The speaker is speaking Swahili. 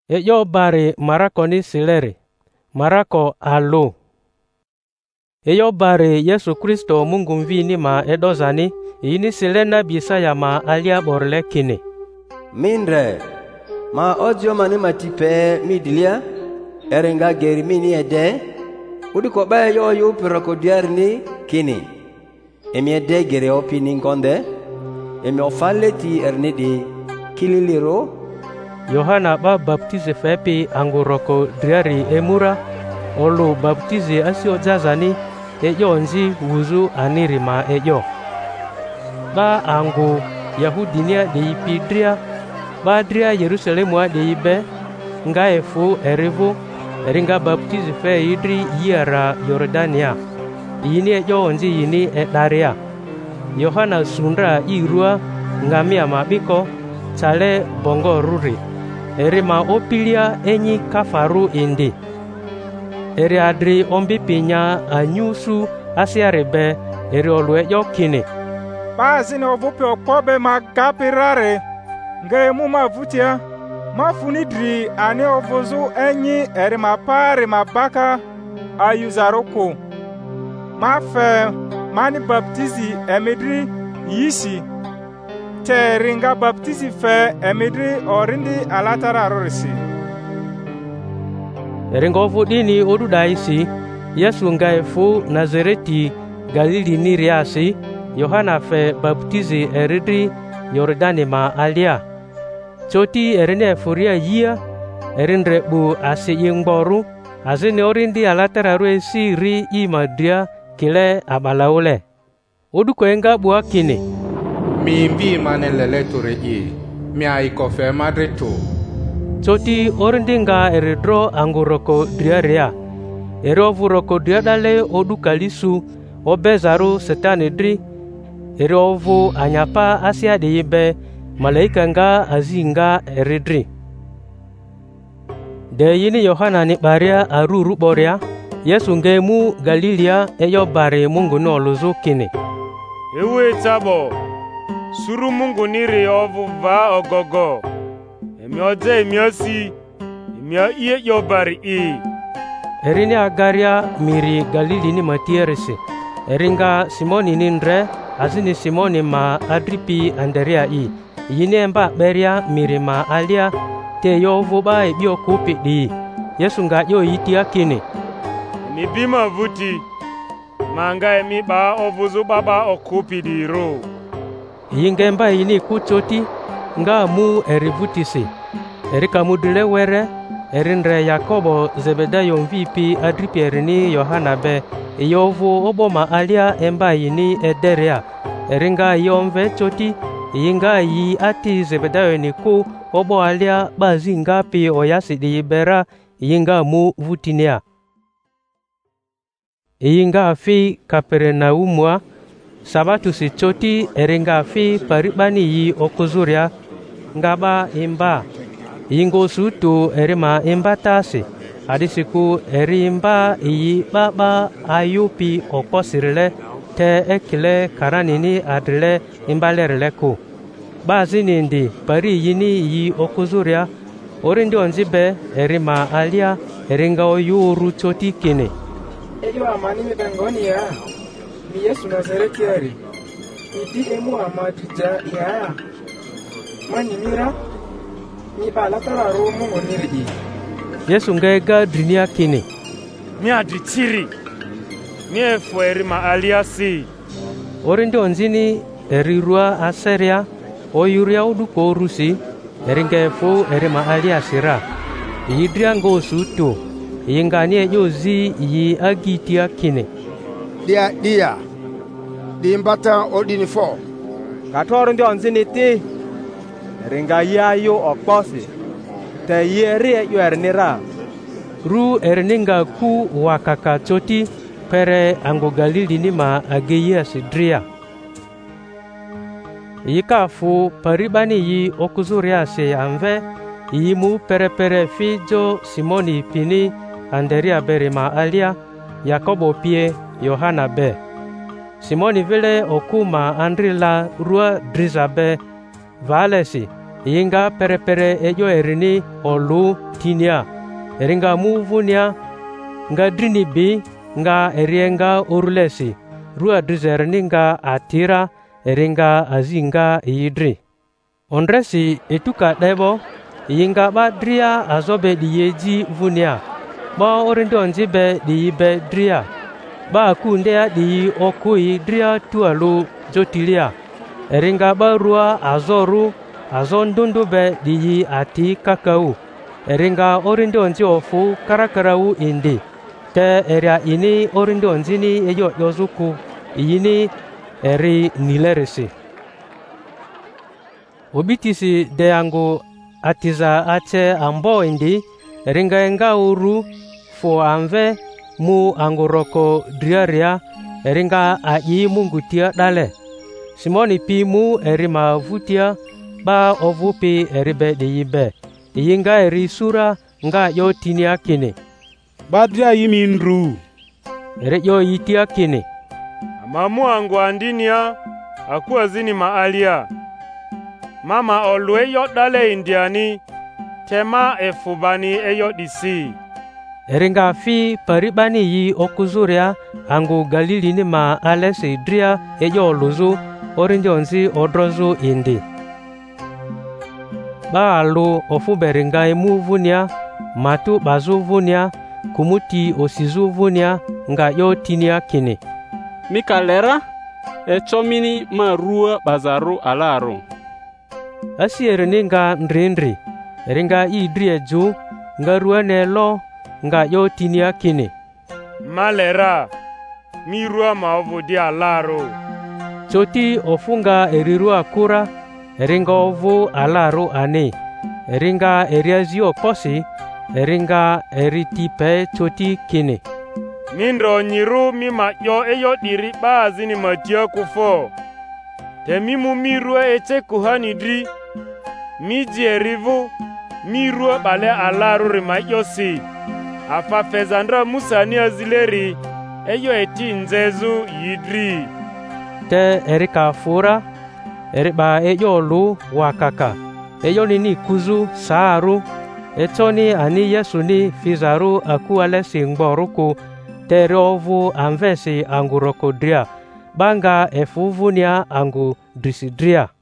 Eyo bari marako ni sileri, marako alu. Eyo bari Yesu Kristo Mungu mvini ma edozani, ini silena bisa ya ma alia borle kini. Mindre, ma odio mani matipe midilia, erenga geri mini ede, udiko ba yo yu piroko diarni kini. Emi ede geri opi ninkonde, emi ofaleti ernidi kililiro. Yohana ba baptize fepi anguroko diari emura, olu baptize asio zazani, eyo nzi wuzu anirima eyo. Ba angu Yahudinia de ipidria, ba dria Yerusalemua de ibe, nga efu erivu, eringa baptize fe idri yara Yordania. Ini eyo nzi ini etaria. Yohana sundra irua ngamia mabiko, chale bongo ruri. Erima opilia enyi kafaru indi. Eri adri ombi pinya anyusu asiarebe eri olwe yokini. Bazini ovupe okpobe magapirare nge mu mavutia mafunidri ani ovuzu enyi eri mapari mabaka ayuzaroko mafe mani baptizi emidri yishi te ringa baptizi fe emidri orindi alatara rorisi. Eringa ovudini odudaisi Yesu ngaifu Nazareti Galili niriasi Yohana fe baptizi eridri Yordani ma alia. Choti erine furia yia erindre bu asi yingboru azini orindi alatara ruesi ri imadria kile abalaule. Oduko enga bua kini. Mi mbi mane lele tore mi aikofe madreto. Choti orindinga eridro anguroko driaria. Erovuroko driadale odukalisu obezaru setanidri. Erovu anyapa asia de ibe malaika nga azinga eridri. De yini Yohana ni baria aruru boria. Yesu ngemu Galilia eyo bari Mungu no luzu kini. Ewe tabo. Suru Mungu niri ovu va ogogo. Emi oje emi osi. Emi iye yo bari i. Erini agaria miri Galili ni matierisi. Eringa Simoni nindre. Azini Simoni ma adripi Anderea i. Yini emba beria miri ma alia. Te yo vuba ebio kupi di. Yesu nga yo itia kini. Ni bima vuti. Manga emi ba ovuzu baba okupi di ro. Yingemba ini kuchoti. Nga mu erivutisi. Erika mudule were. Erindre Yakobo Zebedayo mvipi adripi erini Yohana be. Yovu oboma alia emba ini ederea. Eringa yomve choti. Yinga yi ati Zebedayo niku obo alia bazi ngapi oyasi di ibera. Yinga mu vutinia. Yinga fi Kapernaumua. Sabatu si choti eringa fi paribani yi okuzuria. Ngaba imba. Yingo sutu erima imba tasi. Hadisiku erimba iyi baba ayupi okosirile te ekile karanini adrile imbalerle ku. Bazi nindi pari yini yi okuzuria. Orindi onzibe erima alia eringa oyuru choti kini. Eyo amani mitangoni ya mi Yesu Nazareti ari. Iti emu amadija ya mani mira mi balatara romu oniridi. Yesu ngega dunia kini. Mi aditiri. Mi efu erima aliasi. Orindi onzini erirua aseria. Oyuria uduko urusi. Eringa efu erima aliasira. Yidria ngo sutu. Yingani yozi yi agitia kini. Dia. Dimbata odini fo. Katoro ndi onzini ti. Eringa yayo okposi. Te yeri yu ernira. Ru erninga ku wakaka choti pere ango Galili nima ageya sidria. Yikafu paribani yi okuzuria se anve yimu pere fijo Simoni pini Anderea berima alia Yakobo pie Yohana be. Simoni vile okuma andrila rua drizabe valesi yinga perepere ejo erini olu tinia eringa muvunia nga drini bi nga erienga orulesi rua drizerni nga atira eringa azinga yidri ondresi etuka debo yinga ba dria azobe diyeji vunia ba orindi onzibe diyibe dria ba kundea di okui dria tualu jotilia eringa ba rua azoru azondundube diyi ati kakau eringa orindi onzi ofu karakarau indi te eria ini orindi onzini eyo yozuku yini eri nilerisi obitisi deyangu atiza ache ambo indi eringa enga uru fo anve mu anguroko driaria eringa ayi mungutia dale simoni pi mu erima vutia ba ovupi eribe diyibe yinga eri sura nga yo tinia kini badria yimindru ere yo yitia kini amamu angu andinia akuazini maalia mama olwe yo dale indiani tema efubani eyo disi eringa fi paribani yi okuzuria angu galili ni ma alesi dria eyo luzu orindi onzi odrozu indi ba alu ofuberinga emu vunia matu bazu vunia kumuti osizu vunia nga yo tinia kini mikalera echomini marua bazaru alaru asierini nga ndrindri eringa idri eju nga ruane lo nga yo tinia kini malera mirua maovudi alaru choti ofunga erirua kura eringa ovu alaru ani eringa eriazio posi eringa eritipe choti kini mindro nyiru mima yo eyo diri bazini matia kufo temimu mirua eche kuhani dri miji erivu mirua bale alaru rima yosi afa fezandra musani azileri eyo eti nzezu yidri te erika fura eriba eyo lu wakaka eyo nini kuzu saaru etoni ani Yesu ni fizaru aku alesi ngboruku tere ovu anvesi anguroko dria banga efuvunia angu drisidria